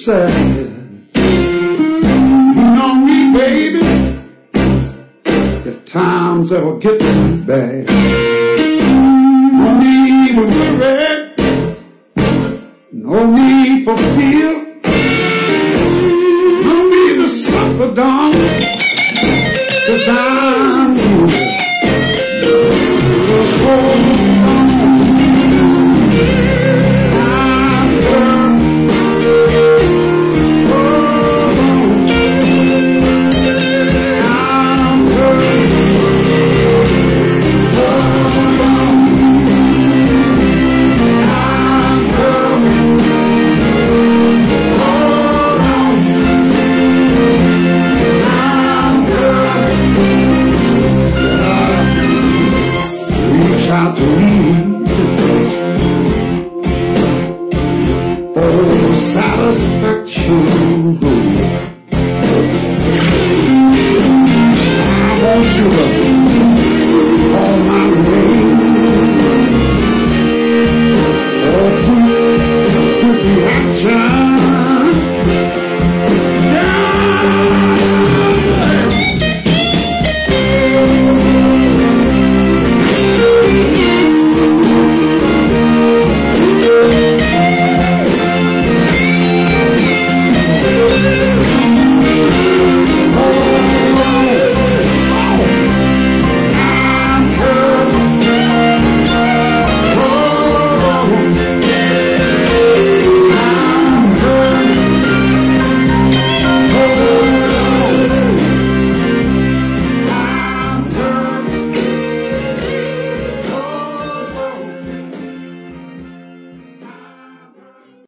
sad. Lean on me, baby, if times ever get too bad. No need to worry, no need for fear, no need to suffer, darling, 'cause I'm here. Just hold on. Out to me for satisfaction. I want you to